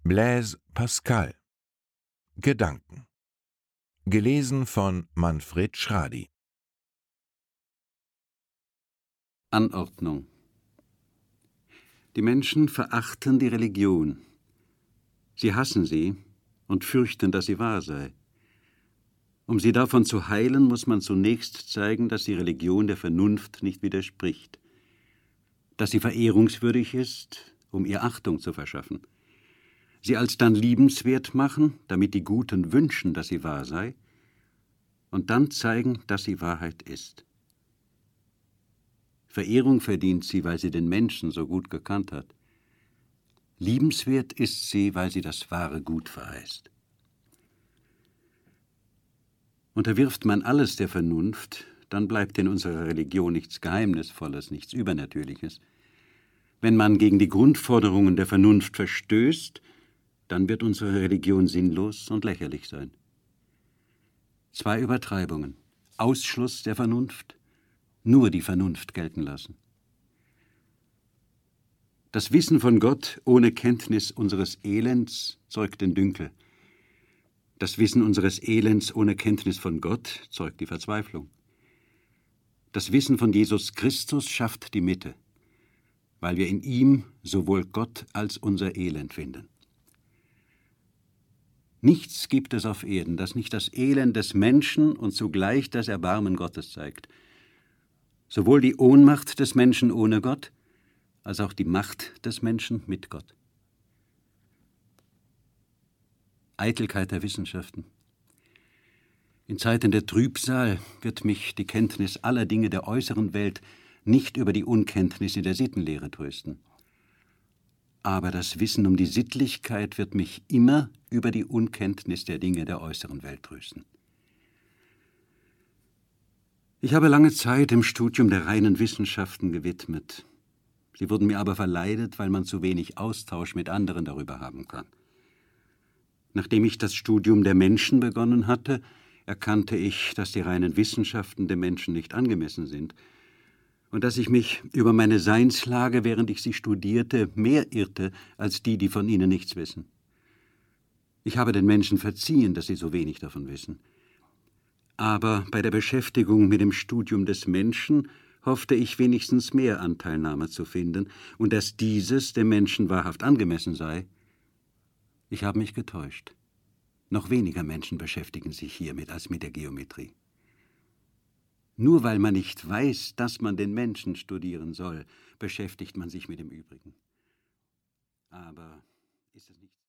Blaise Pascal. Gedanken. Gelesen von Manfred Schradi. Anordnung. Die Menschen verachten die Religion. Sie hassen sie und fürchten, dass sie wahr sei. Um sie davon zu heilen, muss man zunächst zeigen, dass die Religion der Vernunft nicht widerspricht, dass sie verehrungswürdig ist, um ihr Achtung zu verschaffen, sie alsdann liebenswert machen, damit die Guten wünschen, dass sie wahr sei, und dann zeigen, dass sie Wahrheit ist. Verehrung verdient sie, weil sie den Menschen so gut gekannt hat. Liebenswert ist sie, weil sie das wahre Gut verheißt. Unterwirft man alles der Vernunft, dann bleibt in unserer Religion nichts Geheimnisvolles, nichts Übernatürliches. Wenn man gegen die Grundforderungen der Vernunft verstößt, dann wird unsere Religion sinnlos und lächerlich sein. 2 Übertreibungen: Ausschluss der Vernunft, nur die Vernunft gelten lassen. Das Wissen von Gott ohne Kenntnis unseres Elends zeugt den Dünkel. Das Wissen unseres Elends ohne Kenntnis von Gott zeugt die Verzweiflung. Das Wissen von Jesus Christus schafft die Mitte, weil wir in ihm sowohl Gott als unser Elend finden. Nichts gibt es auf Erden, das nicht das Elend des Menschen und zugleich das Erbarmen Gottes zeigt. Sowohl die Ohnmacht des Menschen ohne Gott, als auch die Macht des Menschen mit Gott. Eitelkeit der Wissenschaften. In Zeiten der Trübsal wird mich die Kenntnis aller Dinge der äußeren Welt nicht über die Unkenntnis in der Sittenlehre trösten. Aber das Wissen um die Sittlichkeit wird mich immer über die Unkenntnis der Dinge der äußeren Welt trösten. Ich habe lange Zeit dem Studium der reinen Wissenschaften gewidmet. Sie wurden mir aber verleidet, weil man zu wenig Austausch mit anderen darüber haben kann. Nachdem ich das Studium der Menschen begonnen hatte, erkannte ich, dass die reinen Wissenschaften dem Menschen nicht angemessen sind und dass ich mich über meine Seinslage, während ich sie studierte, mehr irrte als die von ihnen nichts wissen. Ich habe den Menschen verziehen, dass sie so wenig davon wissen. Aber bei der Beschäftigung mit dem Studium des Menschen hoffte ich wenigstens mehr Anteilnahme zu finden und dass dieses dem Menschen wahrhaft angemessen sei. Ich habe mich getäuscht. Noch weniger Menschen beschäftigen sich hiermit als mit der Geometrie. Nur weil man nicht weiß, dass man den Menschen studieren soll, beschäftigt man sich mit dem Übrigen. Aber ist es nicht